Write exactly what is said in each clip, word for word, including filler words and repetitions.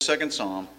twenty-second Psalm.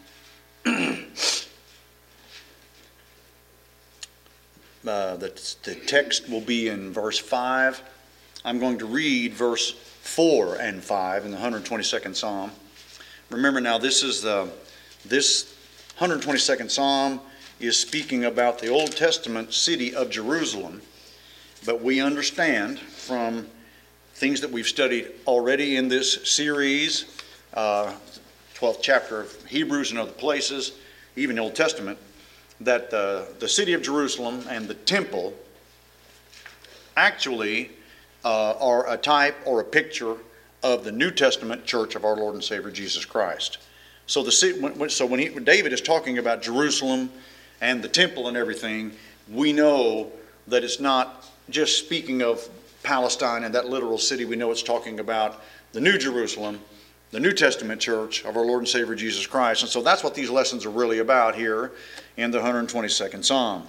Uh, the, the text will be in verse five. I'm going to read verse four and five in the one hundred twenty-second Psalm. Remember now, this is the this one hundred twenty-second Psalm is speaking about the Old Testament city of Jerusalem, but we understand from things that we've studied already in this series, uh, twelfth chapter of Hebrews and other places, even the Old Testament, that uh, the city of Jerusalem and the temple actually uh, are a type or a picture of the New Testament church of our Lord and Savior Jesus Christ. So the so when, he, when David is talking about Jerusalem and the temple and everything, we know that it's not just speaking of Palestine and that literal city. We know it's talking about the New Jerusalem, the New Testament church of our Lord and Savior Jesus Christ. And so that's what these lessons are really about here in the one hundred twenty-second Psalm.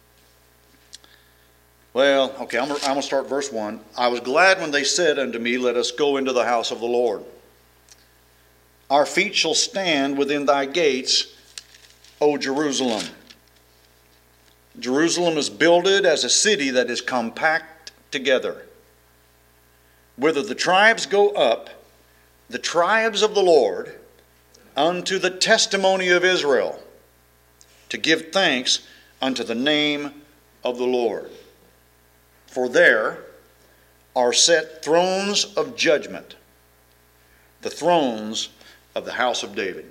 Well, okay, I'm, I'm going to start verse one. I was glad when they said unto me, let us go into the house of the Lord. Our feet shall stand within thy gates, O Jerusalem. Jerusalem is builded as a city that is compact together. Whither the tribes go up, the tribes of the Lord, unto the testimony of Israel, to give thanks unto the name of the Lord. For there are set thrones of judgment, the thrones of the house of David.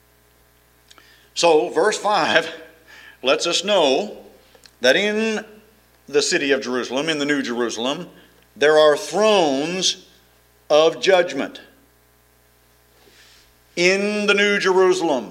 So, verse five lets us know that in the city of Jerusalem, in the New Jerusalem, there are thrones of judgment. In the New Jerusalem.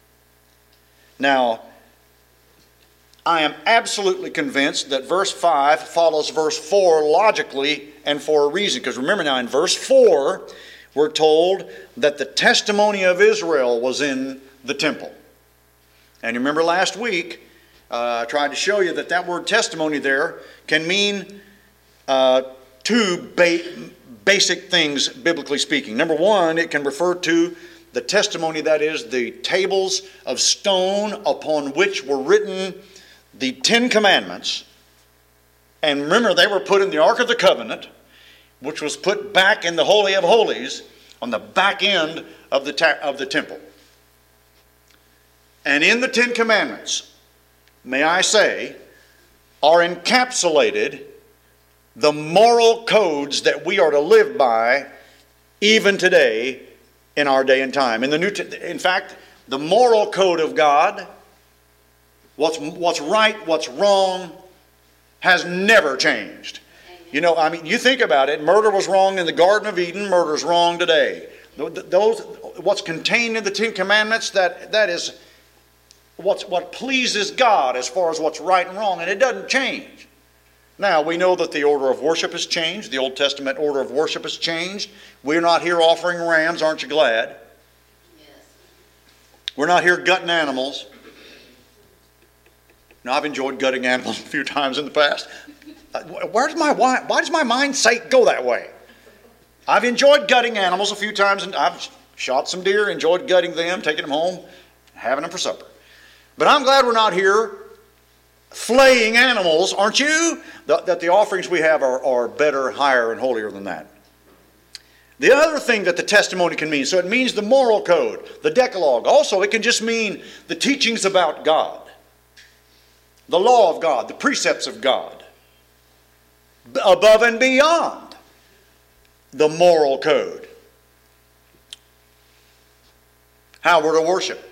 Now, I am absolutely convinced that verse five follows verse four logically and for a reason. Because remember now, in verse four, we're told that the testimony of Israel was in the temple. And you remember last week, uh, I tried to show you that that word testimony there can mean uh, two ba- basic things, biblically speaking. Number one, it can refer to the testimony, that is, the tables of stone upon which were written the Ten Commandments. And remember, they were put in the Ark of the Covenant, which was put back in the Holy of Holies on the back end of the, ta- of the temple. And in the Ten Commandments, may I say, are encapsulated the moral codes that we are to live by even today in our day and time. In the New, in fact, the moral code of God, what's what's right, what's wrong, has never changed. You know, I mean, you think about it. Murder was wrong in the Garden of Eden. Murder is wrong today. Those, what's contained in the Ten Commandments, that that is what's what pleases God as far as what's right and wrong, and it doesn't change. Now, we know that the order of worship has changed. The Old Testament order of worship has changed. We're not here offering rams, aren't you glad? Yes. We're not here gutting animals. Now, I've enjoyed gutting animals a few times in the past. Where's my why, why does my mind say go that way? I've enjoyed gutting animals a few times, and I've shot some deer, enjoyed gutting them, taking them home, having them for supper. But I'm glad we're not here flaying animals, aren't you? That, that the offerings we have are, are better, higher, and holier than that. The other thing that the testimony can mean, so it means the moral code, the Decalogue. Also, it can just mean the teachings about God, the law of God, the precepts of God, above and beyond the moral code. How we're to worship,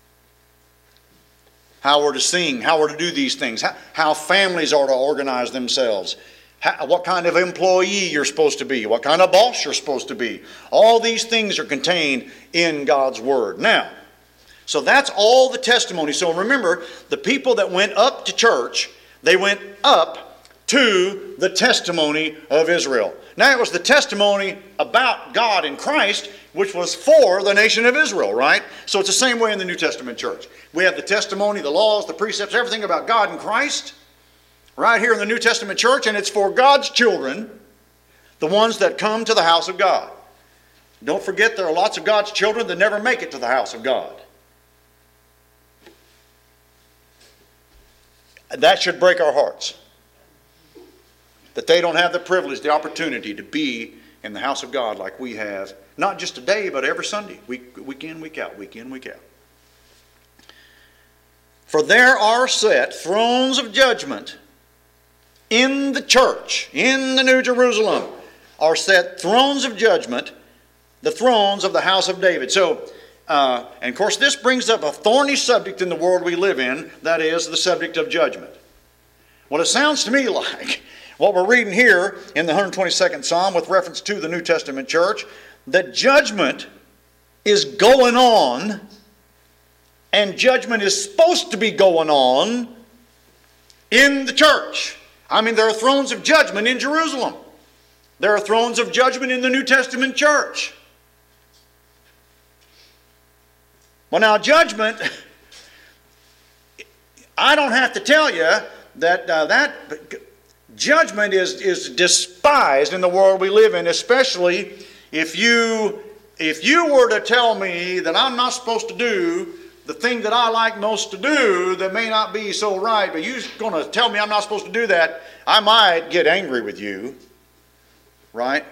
how we're to sing, how we're to do these things, how, how families are to organize themselves, how, what kind of employee you're supposed to be, what kind of boss you're supposed to be. All these things are contained in God's Word. Now, so that's all the testimony. So remember, the people that went up to church, they went up to the testimony of Israel. Now, it was the testimony about God in Christ, which was for the nation of Israel, right? So it's the same way in the New Testament church. We have the testimony, the laws, the precepts, everything about God in Christ, right here in the New Testament church, and it's for God's children, the ones that come to the house of God. Don't forget there are lots of God's children that never make it to the house of God. That should break our hearts. That they don't have the privilege, the opportunity to be in the house of God like we have, not just today, but every Sunday, week, week in, week out, week in, week out. For there are set thrones of judgment in the church, in the New Jerusalem, are set thrones of judgment, the thrones of the house of David. So, uh, and of course, this brings up a thorny subject in the world we live in, that is the subject of judgment. Well, it sounds to me like what we're reading here in the one hundred twenty-second Psalm with reference to the New Testament church, that judgment is going on, and judgment is supposed to be going on in the church. I mean, there are thrones of judgment in Jerusalem. There are thrones of judgment in the New Testament church. Well, now, judgment, I don't have to tell you that uh, that judgment is, is despised in the world we live in, especially if you, if you were to tell me that I'm not supposed to do the thing that I like most to do that may not be so right, but you're going to tell me I'm not supposed to do that, I might get angry with you, right?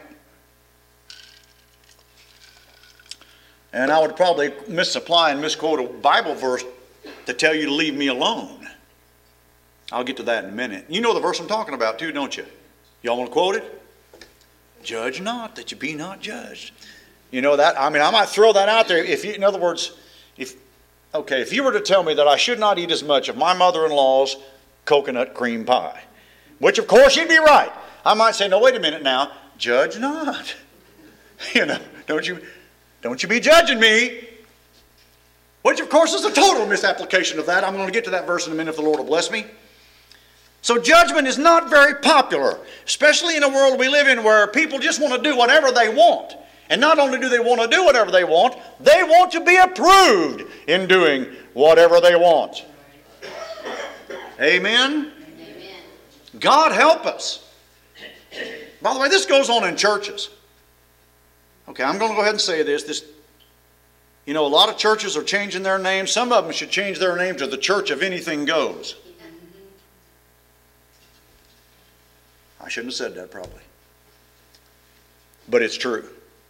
And I would probably misapply and misquote a Bible verse to tell you to leave me alone. I'll get to that in a minute. You know the verse I'm talking about too, don't you? Y'all want to quote it? Judge not, that you be not judged. You know that? I mean, I might throw that out there. If you, in other words, if okay, if you were to tell me that I should not eat as much of my mother-in-law's coconut cream pie, which of course you'd be right, I might say, no, wait a minute now, judge not. You know, don't you, don't you be judging me. Which of course is a total misapplication of that. I'm going to get to that verse in a minute if the Lord will bless me. So judgment is not very popular, especially in a world we live in where people just want to do whatever they want. And not only do they want to do whatever they want, they want to be approved in doing whatever they want. Amen? Amen. God help us. By the way, this goes on in churches. Okay, I'm going to go ahead and say this. This, you know, a lot of churches are changing their names. Some of them should change their name to the Church of Anything Goes. I shouldn't have said that probably. But it's true.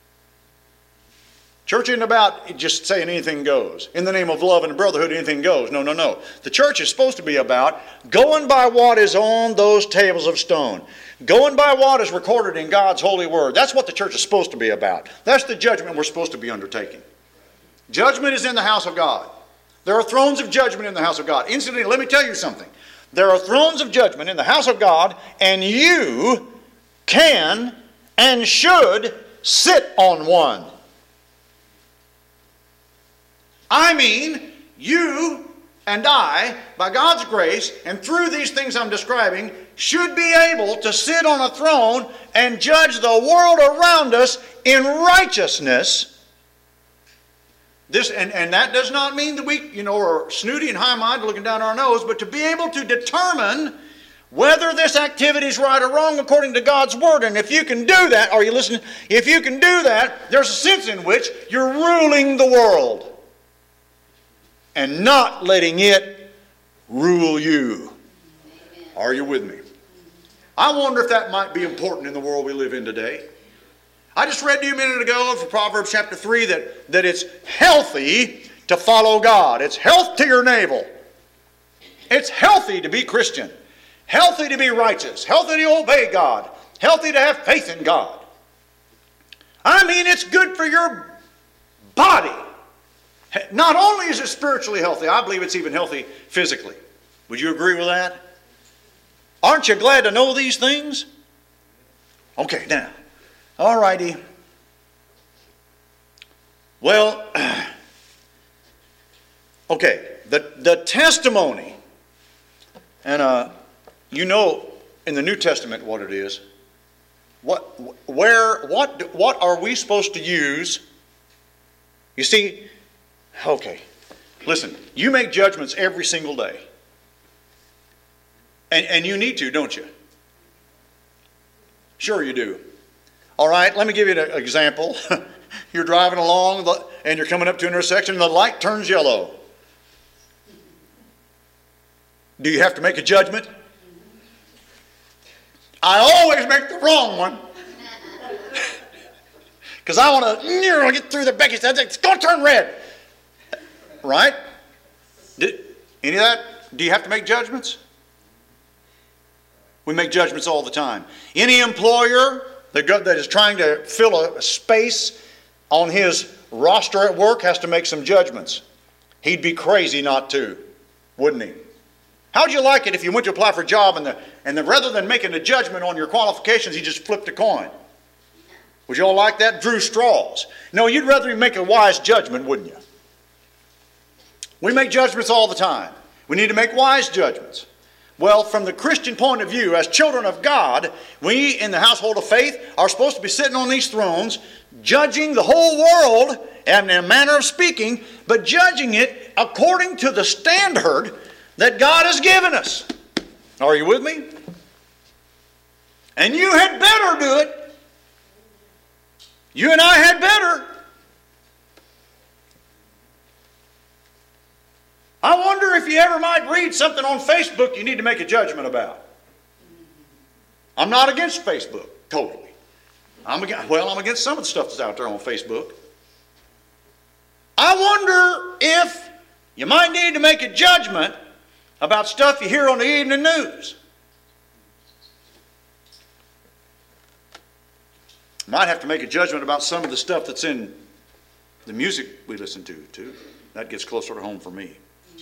Church isn't about just saying anything goes. In the name of love and brotherhood, anything goes. No, no, no. The church is supposed to be about going by what is on those tables of stone. Going by what is recorded in God's holy word. That's what the church is supposed to be about. That's the judgment we're supposed to be undertaking. Judgment is in the house of God. There are thrones of judgment in the house of God. Incidentally, let me tell you something. There are thrones of judgment in the house of God, and you can and should sit on one. I mean, you and I, by God's grace, and through these things I'm describing, should be able to sit on a throne and judge the world around us in righteousness. This, and, and that does not mean that we, you know, are snooty and high-minded looking down our nose, but to be able to determine whether this activity is right or wrong according to God's Word. And if you can do that, are you listening? If you can do that, there's a sense in which you're ruling the world and not letting it rule you. Amen. Are you with me? I wonder if that might be important in the world we live in today. I just read to you a minute ago from Proverbs chapter three that, that it's healthy to follow God. It's health to your navel. It's healthy to be Christian. Healthy to be righteous. Healthy to obey God. Healthy to have faith in God. I mean, it's good for your body. Not only is it spiritually healthy, I believe it's even healthy physically. Would you agree with that? Aren't you glad to know these things? Okay, now. All righty. Well, okay, the, the testimony, and uh, you know in the New Testament what it is. What, where, what, what are we supposed to use? You see, okay, listen, you make judgments every single day. And, and you need to, don't you? Sure you do. All right, let me give you an example. You're driving along and you're coming up to an intersection and the light turns yellow. Do you have to make a judgment? I always make the wrong one. Because I want to get through the Becky said it's going to turn red. Right? Did, any of that? Do you have to make judgments? We make judgments all the time. Any employer that is trying to fill a space on his roster at work has to make some judgments. He'd be crazy not to, wouldn't he? How would you like it if you went to apply for a job and, the, and the, rather than making a judgment on your qualifications, he just flipped a coin? Would you all like that? Drew straws. No, you'd rather make a wise judgment, wouldn't you? We make judgments all the time. We need to make wise judgments. Well, from the Christian point of view, as children of God, we in the household of faith are supposed to be sitting on these thrones, judging the whole world in a manner of speaking, but judging it according to the standard that God has given us. Are you with me? And you had better do it. You and I had better. I wonder if you ever might read something on Facebook you need to make a judgment about. I'm not against Facebook, totally. I'm against, well, I'm against some of the stuff that's out there on Facebook. I wonder if you might need to make a judgment about stuff you hear on the evening news. Might have to make a judgment about some of the stuff that's in the music we listen to, too. That gets closer to home for me.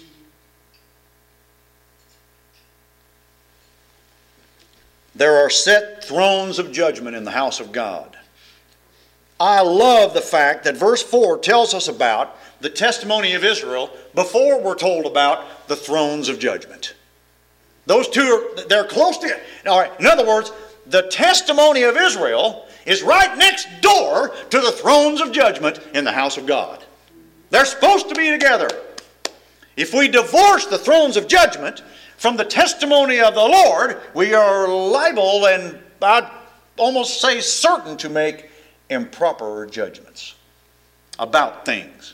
There are set thrones of judgment in the house of God. I love the fact that verse four tells us about the testimony of Israel before we're told about the thrones of judgment. Those two are, they're close together. All right, in other words, the testimony of Israel is right next door to the thrones of judgment in the house of God. They're supposed to be together. If we divorce the thrones of judgment from the testimony of the Lord, we are liable and I'd almost say certain to make improper judgments about things.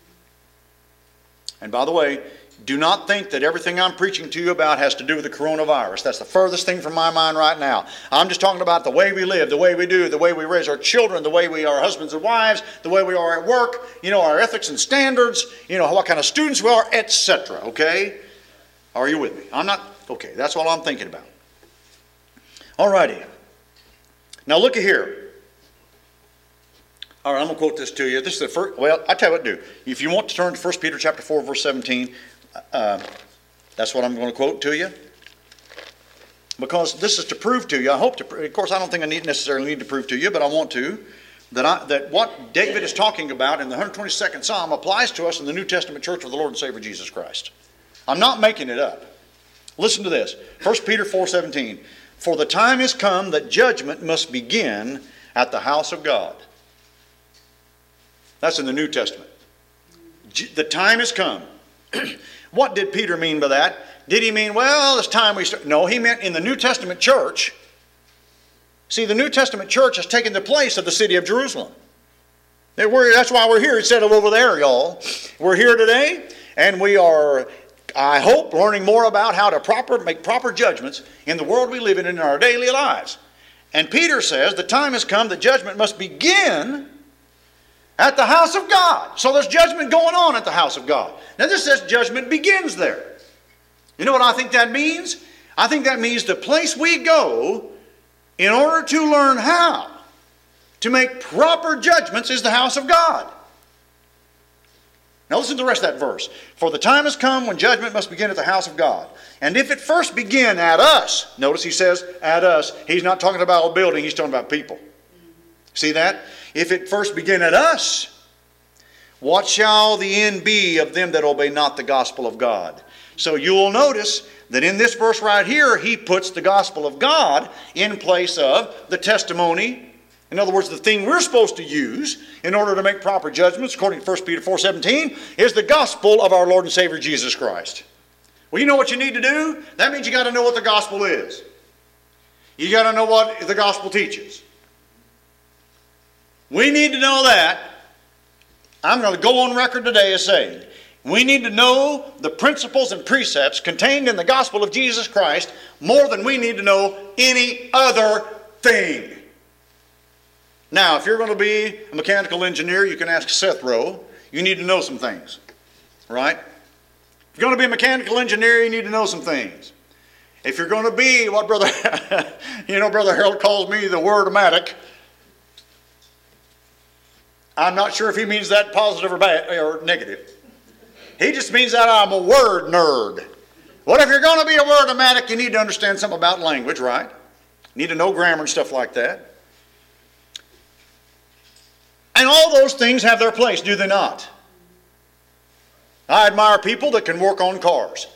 And by the way, do not think that everything I'm preaching to you about has to do with the coronavirus. That's the furthest thing from my mind right now. I'm just talking about the way we live, the way we do, the way we raise our children, the way we are husbands and wives, the way we are at work, you know, our ethics and standards, you know, what kind of students we are, et cetera. Okay? Are you with me? I'm not, okay, that's all I'm thinking about. All righty. Now look at here. All right, I'm going to quote this to you. This is the first, well, I tell you what to do. If you want to turn to First Peter chapter four, verse seventeen, uh, that's what I'm going to quote to you. Because this is to prove to you, I hope to, of course, I don't think I need necessarily need to prove to you, but I want to, that, I, that what David is talking about in the one hundred twenty-second Psalm applies to us in the New Testament church of the Lord and Savior Jesus Christ. I'm not making it up. Listen to this. First Peter four seventeen. For the time is come that judgment must begin at the house of God. That's in the New Testament. The time has come. What did Peter mean by that? Did he mean, well, it's time we start? No, he meant in the New Testament church. See, the New Testament church has taken the place of the city of Jerusalem. That's why we're here instead of over there, y'all. We're here today, and we are, I hope, learning more about how to proper make proper judgments in the world we live in in our daily lives. And Peter says the time has come that judgment must begin at the house of God. So there's judgment going on at the house of God. Now this says judgment begins there. You know what I think that means? I think that means the place we go in order to learn how to make proper judgments is the house of God. Now listen to the rest of that verse. For the time has come when judgment must begin at the house of God. And if it first begin at us, notice he says at us, he's not talking about a building, he's talking about people. See that? If it first begin at us, what shall the end be of them that obey not the gospel of God? So you will notice that in this verse right here, he puts the gospel of God in place of the testimony. In other words, the thing we're supposed to use in order to make proper judgments, according to First Peter four seventeen, is the gospel of our Lord and Savior Jesus Christ. Well, you know what you need to do? That means you got to know what the gospel is. You got to know what the gospel teaches. We need to know that I'm going to go on record today as saying, we need to know the principles and precepts contained in the gospel of Jesus Christ more than we need to know any other thing. Now, if you're going to be a mechanical engineer, you can ask Seth Rowe. You need to know some things, right? If you're going to be a mechanical engineer, you need to know some things. If you're going to be what Brother, you know, Brother Harold calls me the word-o-matic. I'm not sure if he means that positive or bad or negative. He just means that I'm a word nerd. Well, if you're going to be a word-o-matic, you need to understand something about language, right? You need to know grammar and stuff like that. And all those things have their place, do they not? I admire people that can work on cars.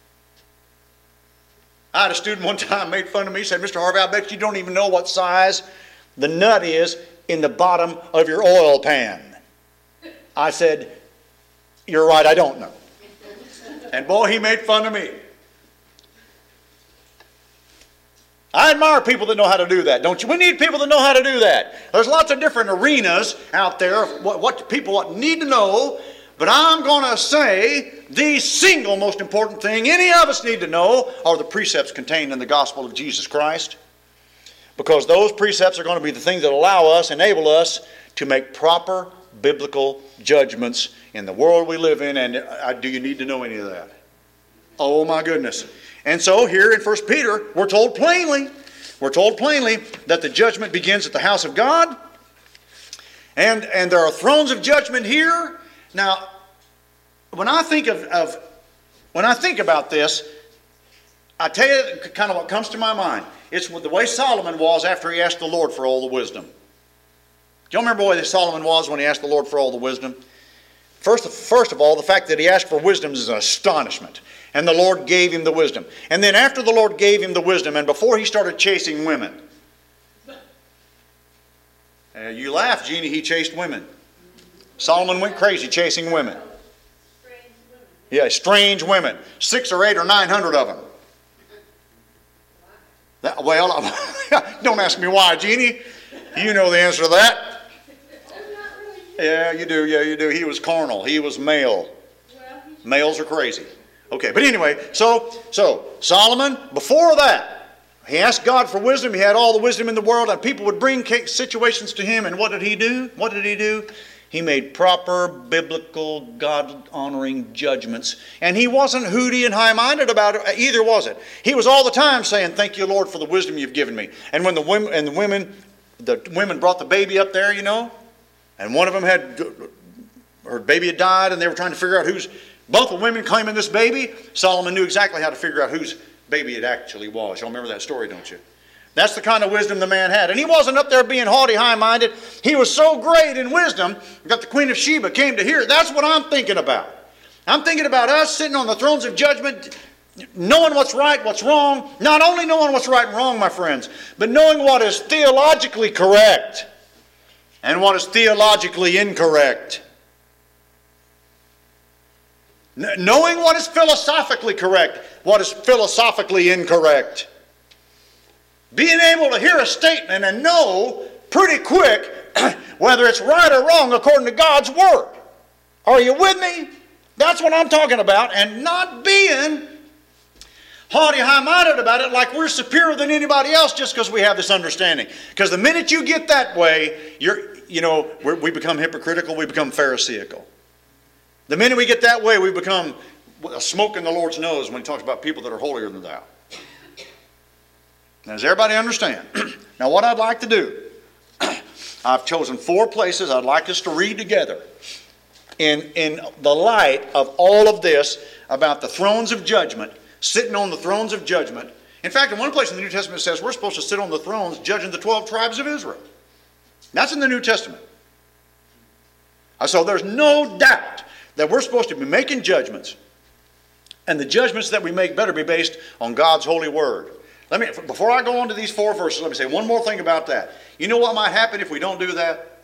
I had a student one time made fun of me, said, Mister Harvey, I bet you don't even know what size the nut is in the bottom of your oil pan. I said, you're right, I don't know. And boy, he made fun of me. I admire people that know how to do that, don't you? We need people that know how to do that. There's lots of different arenas out there of what, what people need to know, but I'm going to say the single most important thing any of us need to know are the precepts contained in the gospel of Jesus Christ, because those precepts are going to be the things that allow us, enable us to make proper biblical judgments in the world we live in. And uh, do you need to know any of that? Oh my goodness. And so here in First Peter, we're told plainly, we're told plainly that the judgment begins at the house of God. And, and there are thrones of judgment here. Now, when I think of, of when I think about this, I tell you kind of what comes to my mind. It's the way Solomon was after he asked the Lord for all the wisdom. Do you remember the way Solomon was when he asked the Lord for all the wisdom? First, first of all, the fact that he asked for wisdom is an astonishment. And the Lord gave him the wisdom. And then after the Lord gave him the wisdom, and before he started chasing women. Uh, you laugh, Jeannie, he chased women. Solomon went crazy chasing women. Strange women. Yeah, strange women. Six or eight or nine hundred of them. That, well, don't ask me why, Jeannie. You know the answer to that. Yeah, you do. Yeah, you do. He was carnal. He was male. Males are crazy. Okay, but anyway, so so Solomon, before that, he asked God for wisdom. He had all the wisdom in the world, and people would bring situations to him. And what did he do? What did he do? He made proper, biblical, God-honoring judgments. And he wasn't hooty and high-minded about it either, was it? He was all the time saying, thank you, Lord, for the wisdom you've given me. And when the women, and the women, the women brought the baby up there, you know, and one of them had, her baby had died, and they were trying to figure out whose, both the women claiming this baby, Solomon knew exactly how to figure out whose baby it actually was. Y'all remember that story, don't you? That's the kind of wisdom the man had. And he wasn't up there being haughty, high-minded. He was so great in wisdom that the Queen of Sheba came to hear it. That's what I'm thinking about. I'm thinking about us sitting on the thrones of judgment, knowing what's right, what's wrong. Not only knowing what's right and wrong, my friends, but knowing what is theologically correct and what is theologically incorrect. N- knowing what is philosophically correct, what is philosophically incorrect. Being able to hear a statement and know pretty quick whether it's right or wrong according to God's Word. Are you with me? That's what I'm talking about. And not being haughty, high-minded about it like we're superior than anybody else just because we have this understanding. Because the minute you get that way, you're, you know, we're, we become hypocritical, we become pharisaical. The minute we get that way, we become a smoke in the Lord's nose when he talks about people that are holier than thou. Now, does everybody understand? Now, what I'd like to do, I've chosen four places I'd like us to read together in, in the light of all of this about the thrones of judgment, sitting on the thrones of judgment. In fact, in one place in the New Testament it says we're supposed to sit on the thrones judging the twelve tribes of Israel. That's in the New Testament. So there's no doubt that we're supposed to be making judgments, and the judgments that we make better be based on God's holy word. Let me, before I go on to these four verses, let me say one more thing about that. You know what might happen if we don't do that?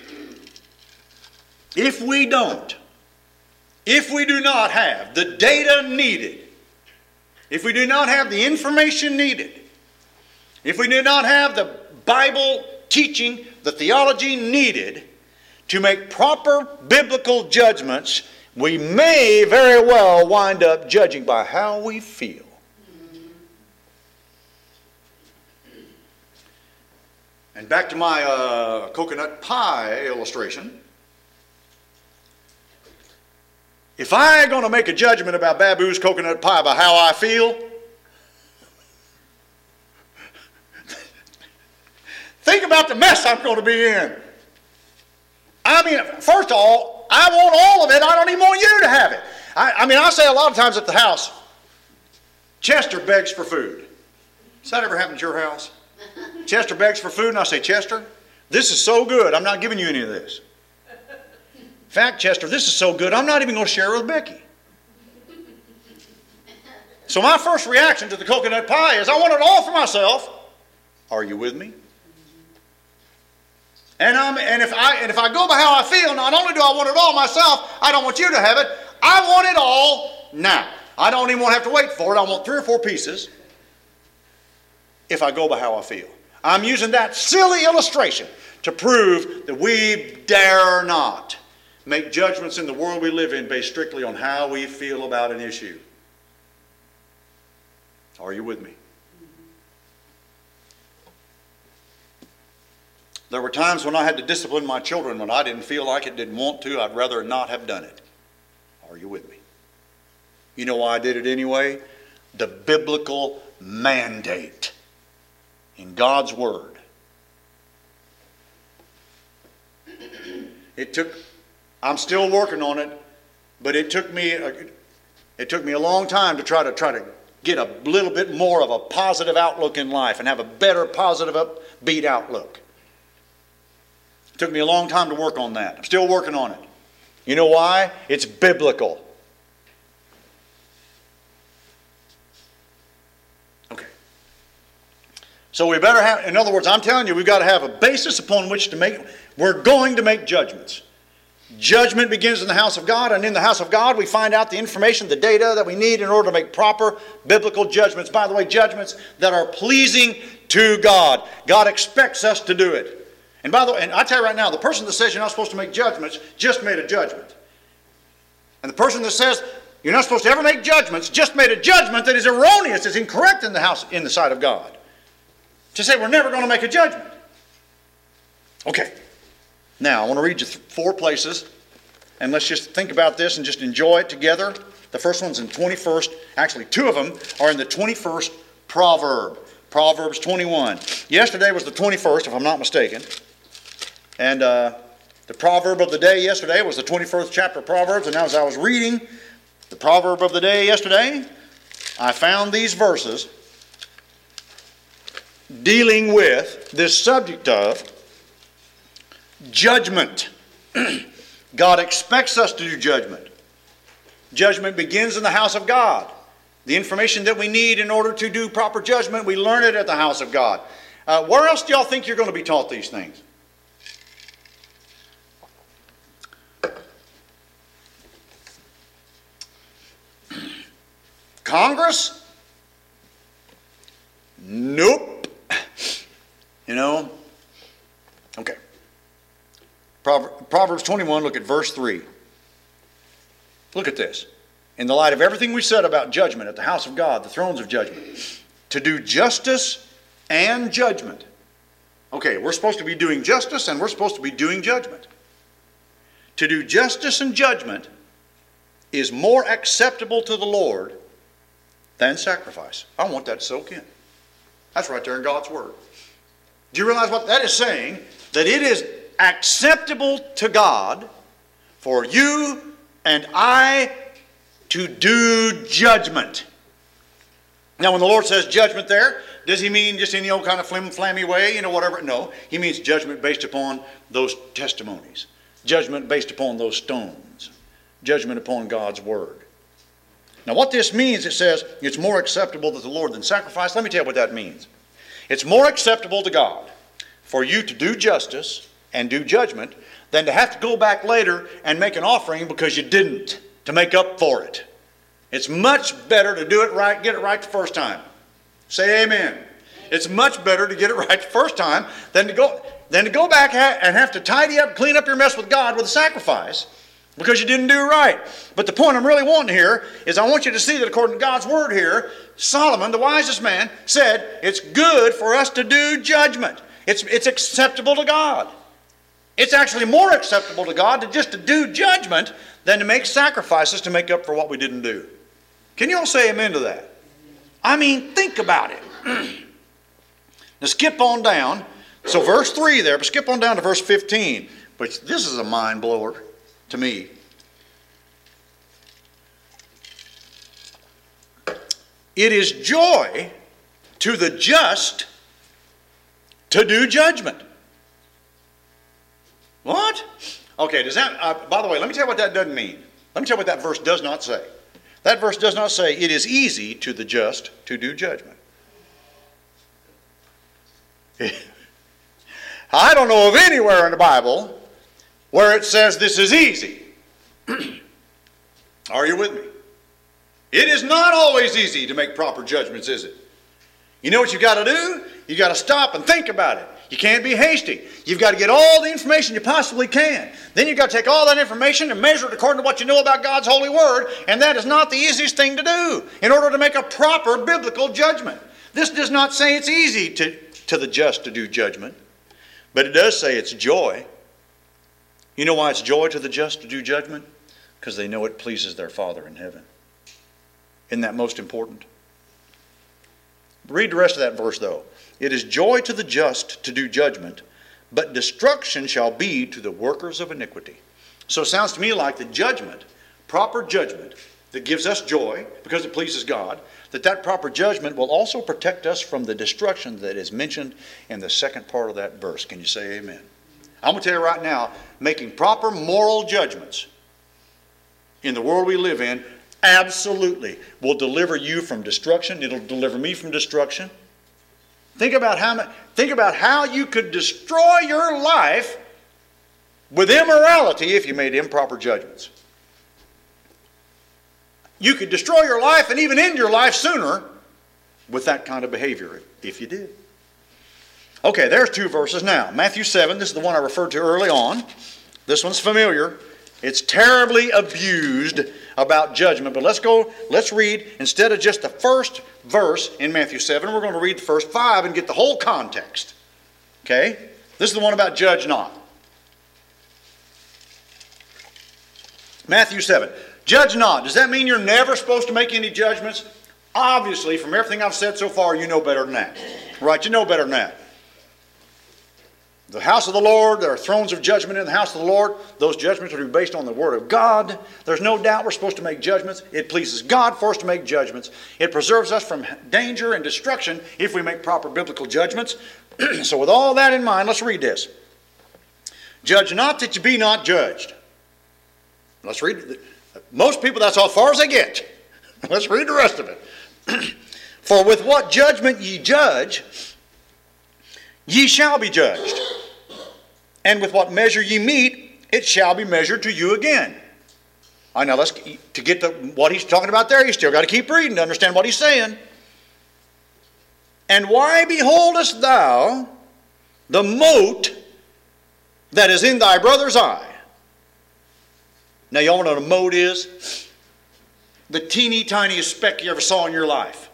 If we don't, if we do not have the data needed, if we do not have the information needed, if we do not have the Bible teaching, the theology needed to make proper biblical judgments, we may very well wind up judging by how we feel. And back to my uh, coconut pie illustration. If I'm going to make a judgment about Babu's coconut pie by how I feel, think about the mess I'm going to be in. I mean, first of all, I want all of it. I don't even want you to have it. I, I mean, I say a lot of times at the house, Chester begs for food. Does that ever happen at your house? Chester begs for food, and I say, Chester, this is so good, I'm not giving you any of this. In fact, Chester, this is so good, I'm not even going to share it with Becky. So my first reaction to the coconut pie is, I want it all for myself. Are you with me? And, I'm, and, if I, and if I go by how I feel, not only do I want it all myself, I don't want you to have it. I want it all now. I don't even want to have to wait for it. I want three or four pieces if I go by how I feel. I'm using that silly illustration to prove that we dare not make judgments in the world we live in based strictly on how we feel about an issue. Are you with me? There were times when I had to discipline my children when I didn't feel like it, didn't want to. I'd rather not have done it. Are you with me? You know why I did it anyway? The biblical mandate in God's Word. It took, I'm still working on it, but it took me a, it took me a long time to try to try to get a little bit more of a positive outlook in life and have a better positive upbeat outlook. It took me a long time to work on that. I'm still working on it. You know why? It's biblical. Okay. So we better have, in other words, I'm telling you, we've got to have a basis upon which to make, we're going to make judgments. Judgment begins in the house of God, and in the house of God we find out the information, the data that we need in order to make proper biblical judgments. By the way, judgments that are pleasing to God. God expects us to do it. And by the way, and I tell you right now, the person that says you're not supposed to make judgments just made a judgment. And the person that says you're not supposed to ever make judgments just made a judgment that is erroneous, is incorrect in the house, in the sight of God. To say we're never going to make a judgment. Okay. Now, I want to read you four places, and let's just think about this and just enjoy it together. The first one's in twenty-first, actually two of them are in the twenty-first proverb. Proverbs twenty-one. Yesterday was the twenty-first, if I'm not mistaken. And uh, the proverb of the day yesterday was the twenty-first chapter of Proverbs. And now as I was reading the proverb of the day yesterday, I found these verses dealing with this subject of judgment. God expects us to do judgment. Judgment begins in the house of God. The information that we need in order to do proper judgment, we learn it at the house of God. Uh, where else do y'all think you're going to be taught these things? Congress? Nope. You know? Okay. Proverbs twenty-one, look at verse three. Look at this. In the light of everything we said about judgment at the house of God, the thrones of judgment, to do justice and judgment. Okay, we're supposed to be doing justice and we're supposed to be doing judgment. To do justice and judgment is more acceptable to the Lord than sacrifice. I want that to soak in. That's right there in God's Word. Do you realize what that is saying? That it is acceptable to God for you and I to do judgment. Now, when the Lord says judgment there, does he mean just any old kind of flim-flammy way, you know, whatever? No, he means judgment based upon those testimonies. Judgment based upon those stones. Judgment upon God's Word. Now, what this means, it says it's more acceptable to the Lord than sacrifice. Let me tell you what that means. It's more acceptable to God for you to do justice and do judgment than to have to go back later and make an offering because you didn't, to make up for it. It's much better to do it right, get it right the first time. Say amen. It's much better to get it right the first time than to go. than to go back and have to tidy up, clean up your mess with God with a sacrifice because you didn't do right. But the point I'm really wanting here is I want you to see that according to God's word here, Solomon, the wisest man, said it's good for us to do judgment. It's, it's acceptable to God. It's actually more acceptable to God to just to do judgment than to make sacrifices to make up for what we didn't do. Can you all say amen to that? I mean, think about it. Now skip on down. So verse three there, but skip on down to verse fifteen. Which this is a mind blower to me. It is joy to the just to do judgment. What? Okay, does that, uh, by the way, let me tell you what that doesn't mean. Let me tell you what that verse does not say. That verse does not say it is easy to the just to do judgment. I don't know of anywhere in the Bible where it says this is easy. Are you with me? It is not always easy to make proper judgments, is it? You know what you've got to do? You've got to stop and think about it. You can't be hasty. You've got to get all the information you possibly can. Then you've got to take all that information and measure it according to what you know about God's holy word, and that is not the easiest thing to do in order to make a proper biblical judgment. This does not say it's easy to, to the just to do judgment, but it does say it's joy. You know why it's joy to the just to do judgment? Because they know it pleases their Father in heaven. Isn't that most important? Read the rest of that verse though. It is joy to the just to do judgment, but destruction shall be to the workers of iniquity. So it sounds to me like the judgment, proper judgment, that gives us joy because it pleases God, that that proper judgment will also protect us from the destruction that is mentioned in the second part of that verse. Can you say amen? I'm going to tell you right now, making proper moral judgments in the world we live in absolutely will deliver you from destruction. It'll deliver me from destruction. Think about how, think about how you could destroy your life with immorality if you made improper judgments. You could destroy your life and even end your life sooner with that kind of behavior if you did. Okay, there's two verses now. Matthew seven, this is the one I referred to early on. This one's familiar. It's terribly abused about judgment. But let's go, let's read, instead of just the first verse in Matthew seven, we're going to read the first five and get the whole context. Okay? This is the one about judge not. Matthew seven. Judge not. Does that mean you're never supposed to make any judgments? Obviously, from everything I've said so far, you know better than that. Right? You know better than that. The house of the Lord, there are thrones of judgment in the house of the Lord. Those judgments are to be based on the Word of God. There's no doubt we're supposed to make judgments. It pleases God for us to make judgments. It preserves us from danger and destruction if we make proper biblical judgments. So with all that in mind, let's read this. Judge not that you be not judged. Let's read it. Most people, that's how far as they get. Let's read the rest of it. For with what judgment ye judge, ye shall be judged. And with what measure ye meet, it shall be measured to you again. All right, now let's, to get to what he's talking about there, you still got to keep reading to understand what he's saying. And why beholdest thou the mote that is in thy brother's eye? Now, y'all know what a mote is? The teeny tiniest speck you ever saw in your life.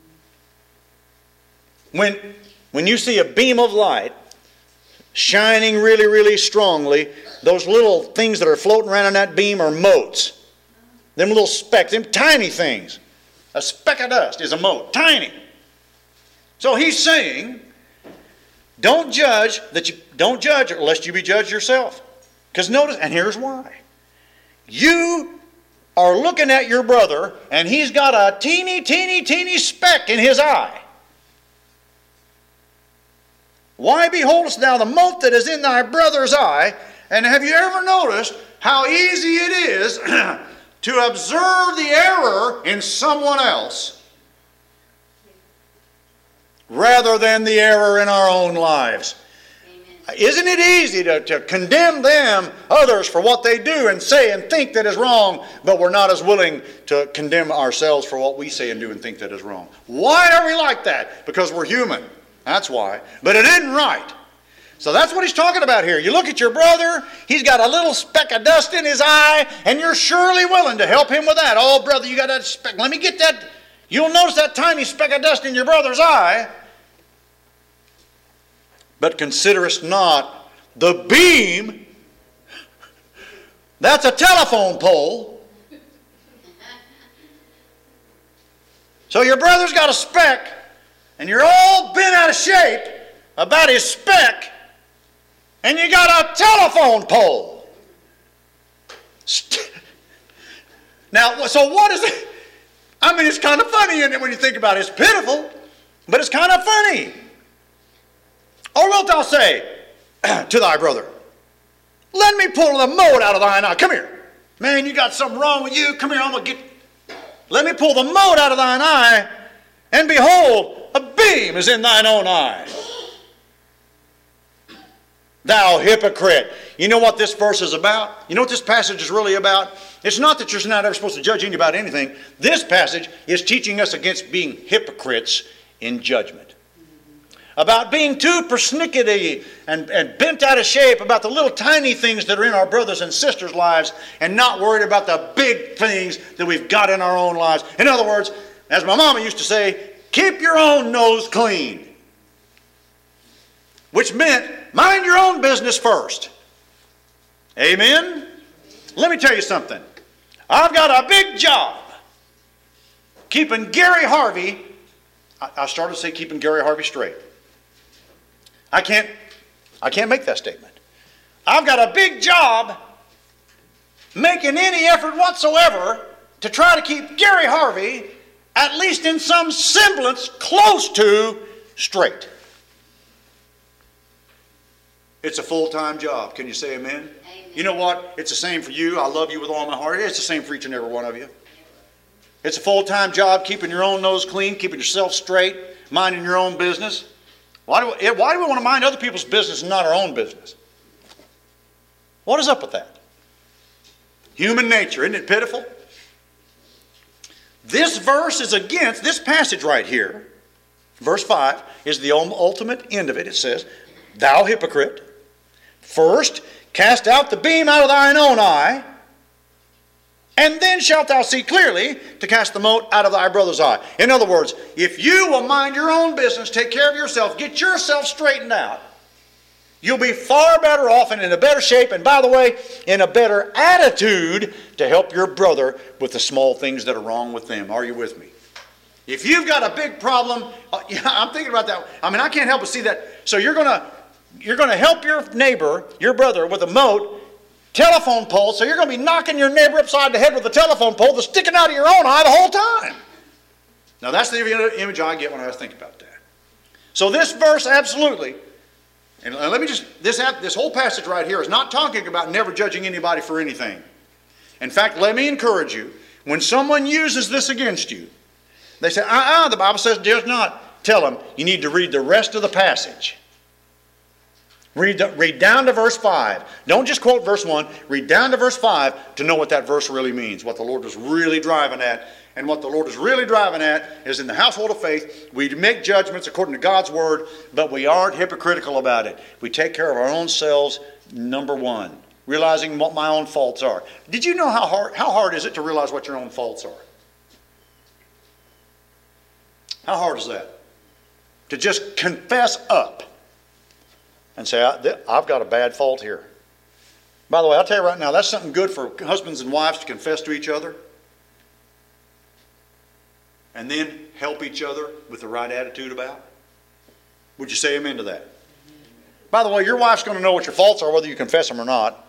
When, when you see a beam of light shining really, really strongly, those little things that are floating around in that beam are motes. Them little specks, them tiny things. A speck of dust is a mote, tiny. So he's saying, don't judge that you don't judge lest you be judged yourself. Because notice, and here's why. You are looking at your brother, and he's got a teeny, teeny, teeny speck in his eye. Why beholdest thou the mote that is in thy brother's eye? And have you ever noticed how easy it is to observe the error in someone else rather than the error in our own lives? Isn't it easy to, to condemn them, others, for what they do and say and think that is wrong, but we're not as willing to condemn ourselves for what we say and do and think that is wrong? Why are we like that? Because we're human. That's why. But it isn't right. So that's what he's talking about here. You look at your brother, he's got a little speck of dust in his eye, and you're surely willing to help him with that. Oh, brother, you got that speck. Let me get that. You'll notice that tiny speck of dust in your brother's eye. But considerest not the beam. That's a telephone pole. So your brother's got a speck, and you're all bent out of shape about his speck, and you got a telephone pole. Now, so what is it? I mean, it's kind of funny, isn't it, when you think about it? It's pitiful, but it's kind of funny. Or wilt thou say to thy brother, let me pull the mote out of thine eye. Come here. Man, you got something wrong with you. Come here, I'm going to get... Let me pull the mote out of thine eye, and behold, a beam is in thine own eye. Thou hypocrite. You know what this verse is about? You know what this passage is really about? It's not that you're not ever supposed to judge anybody about anything. This passage is teaching us against being hypocrites in judgment. About being too persnickety and, and bent out of shape about the little tiny things that are in our brothers and sisters' lives and not worried about the big things that we've got in our own lives. In other words, as my mama used to say, keep your own nose clean. Which meant, mind your own business first. Amen? Let me tell you something. I've got a big job keeping Gary Harvey, I, I started to say keeping Gary Harvey straight. I can't, I can't make that statement. I've got a big job making any effort whatsoever to try to keep Gary Harvey, at least in some semblance, close to straight. It's a full-time job. Can you say amen? Amen? You know what? It's the same for you. I love you with all my heart. It's the same for each and every one of you. It's a full-time job keeping your own nose clean, keeping yourself straight, minding your own business. Why do we, why do we want to mind other people's business and not our own business? What is up with that? Human nature. Isn't it pitiful? This verse is against, this passage right here, verse five, is the ultimate end of it. It says, thou hypocrite, first cast out the beam out of thine own eye, and then shalt thou see clearly to cast the mote out of thy brother's eye. In other words, if you will mind your own business, take care of yourself, get yourself straightened out, you'll be far better off and in a better shape, and by the way, in a better attitude to help your brother with the small things that are wrong with them. Are you with me? If you've got a big problem, uh, yeah, I'm thinking about that. I mean, I can't help but see that. So you're going to you're going to help your neighbor, your brother, with a mote, telephone pole, so you're going to be knocking your neighbor upside the head with a telephone pole that's sticking out of your own eye the whole time. Now, that's the image I get when I think about that. So this verse, absolutely, and let me just, this, this whole passage right here is not talking about never judging anybody for anything. In fact, let me encourage you, when someone uses this against you, they say, uh-uh, the Bible says does not. Tell them, you need to read the rest of the passage. Read, the, read down to verse five. Don't just quote verse one. Read down to verse five to know what that verse really means, what the Lord was really driving at. And what the Lord is really driving at is in the household of faith, we make judgments according to God's word, but we aren't hypocritical about it. We take care of our own selves, number one, realizing what my own faults are. Did you know how hard, how hard is it to realize what your own faults are? How hard is that? To just confess up and say, I've got a bad fault here. By the way, I'll tell you right now, that's something good for husbands and wives to confess to each other. And then help each other with the right attitude about. Would you say amen to that? By the way, your wife's going to know what your faults are whether you confess them or not.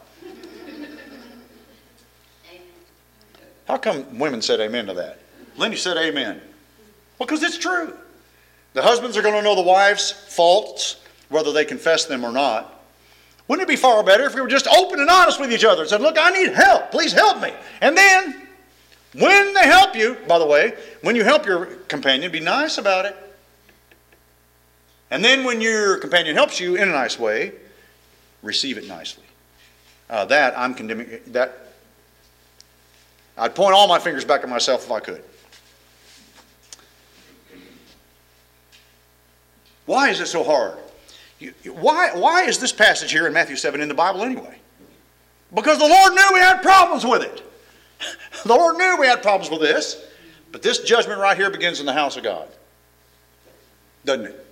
How come women said amen to that? Lindy said amen. Well, because it's true. The husbands are going to know the wives' faults whether they confess them or not. Wouldn't it be far better if we were just open and honest with each other and said, look, I need help. Please help me. And then when they help you, by the way, when you help your companion, be nice about it. And then when your companion helps you in a nice way, receive it nicely. Uh, that, I'm condemning, that, I'd point all my fingers back at myself if I could. Why is it so hard? You, you, why, why is this passage here in Matthew seven in the Bible anyway? Because the Lord knew we had problems with it. The Lord knew we had problems with this. But this judgment right here begins in the house of God. Doesn't it?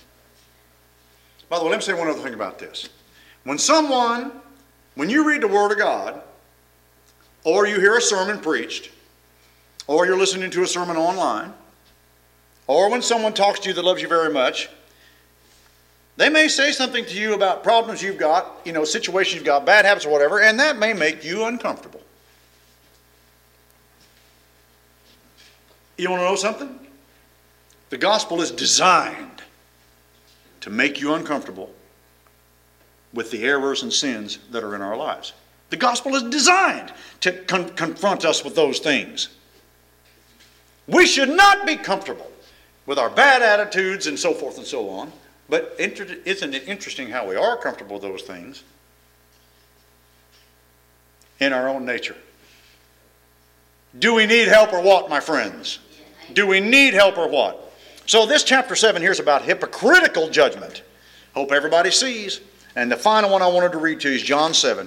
By the way, let me say one other thing about this. When someone, when you read the Word of God, or you hear a sermon preached, or you're listening to a sermon online, or when someone talks to you that loves you very much, they may say something to you about problems you've got, you know, situations you've got, bad habits or whatever, and that may make you uncomfortable. You want to know something? The gospel is designed to make you uncomfortable with the errors and sins that are in our lives. The gospel is designed to con- confront us with those things. We should not be comfortable with our bad attitudes and so forth and so on. But inter- isn't it interesting how we are comfortable with those things in our own nature? Do we need help or what, my friends? Do we need help or what? So this chapter seven here is about hypocritical judgment. Hope everybody sees. And the final one I wanted to read to you is John seven.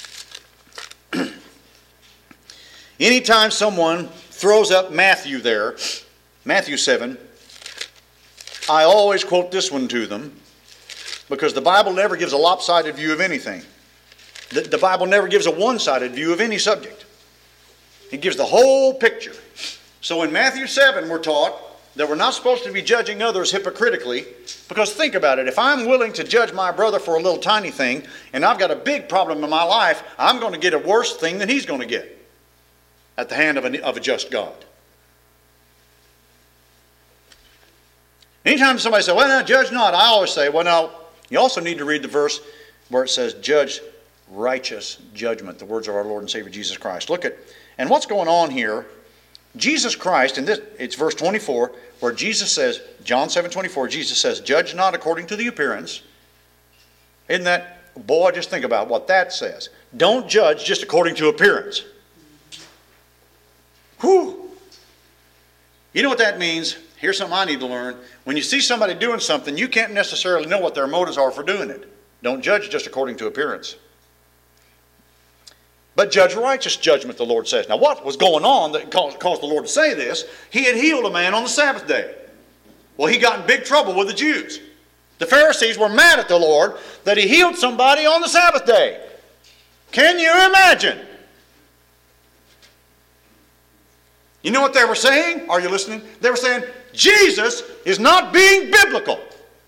Anytime someone throws up Matthew there, Matthew seven, I always quote this one to them because the Bible never gives a lopsided view of anything. The, the Bible never gives a one-sided view of any subject. It gives the whole picture. So in Matthew seven, we're taught that we're not supposed to be judging others hypocritically, because think about it. If I'm willing to judge my brother for a little tiny thing, and I've got a big problem in my life, I'm going to get a worse thing than he's going to get at the hand of a, of a just God. Anytime somebody says, well, no, judge not, I always say, well, no, you also need to read the verse where it says, judge righteous judgment, the words of our Lord and Savior Jesus Christ. Look at, and what's going on here, Jesus Christ, and this, it's verse twenty-four, where Jesus says, John seven twenty-four, Jesus says, judge not according to the appearance. Isn't that, boy, just think about what that says. Don't judge just according to appearance. Whew. You know what that means? Here's something I need to learn. When you see somebody doing something, you can't necessarily know what their motives are for doing it. Don't judge just according to appearance. But judge righteous judgment, the Lord says. Now, what was going on that caused, caused the Lord to say this? He had healed a man on the Sabbath day. Well, he got in big trouble with the Jews. The Pharisees were mad at the Lord that he healed somebody on the Sabbath day. Can you imagine? You know what they were saying? Are you listening? They were saying, Jesus is not being biblical.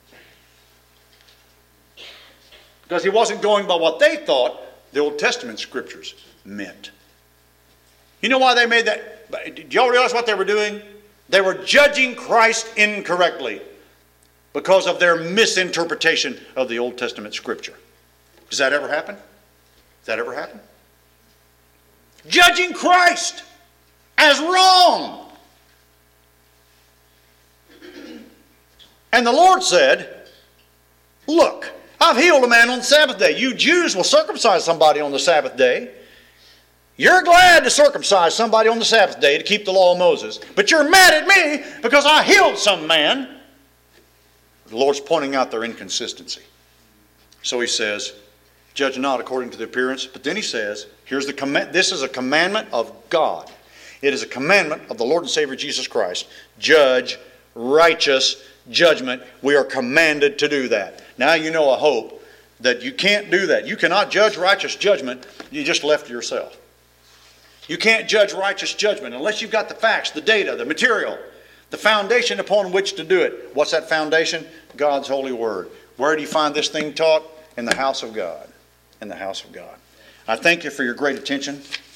Because he wasn't going by what they thought the Old Testament scriptures meant. You know why they made that? Did y'all realize what they were doing? They were judging Christ incorrectly because of their misinterpretation of the Old Testament scripture. Does that ever happen? Does that ever happen? Judging Christ as wrong. And the Lord said, look, I've healed a man on the Sabbath day. You Jews will circumcise somebody on the Sabbath day. You're glad to circumcise somebody on the Sabbath day to keep the law of Moses. But you're mad at me because I healed some man. The Lord's pointing out their inconsistency. So he says, judge not according to the appearance. But then he says, here's the command. This is a commandment of God. It is a commandment of the Lord and Savior Jesus Christ. Judge righteous judgment. We are commanded to do that. Now you know, I hope, that you can't do that. You cannot judge righteous judgment. You just left to yourself. You can't judge righteous judgment unless you've got the facts, the data, the material, the foundation upon which to do it. What's that foundation? God's holy word. Where do you find this thing taught? In the house of God. In the house of God. I thank you for your great attention.